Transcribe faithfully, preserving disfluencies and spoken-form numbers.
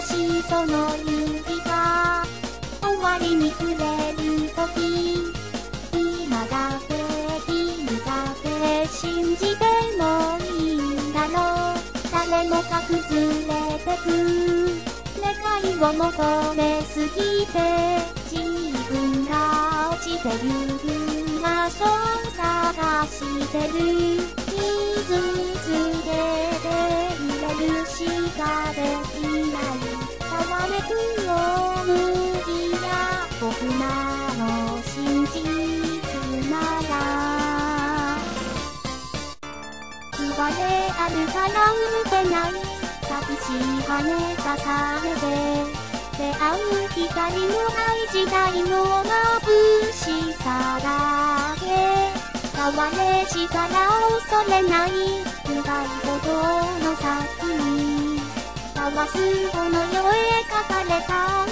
しその指が終わりに触れるとき、今だけ君だけ信じてもいいんだろう。誰もが崩れてく願いを求めすぎて、自分が落ちてゆく場所を探してる。傷つけて揺れるしかできない。騒げくよ無理や僕らの真実なら、言われあるから打てない寂しい羽がさめて、出会う光のない時代の眩しさだけ。哀れしから恐れない深いほどの先に、交わすこの世へ書かれた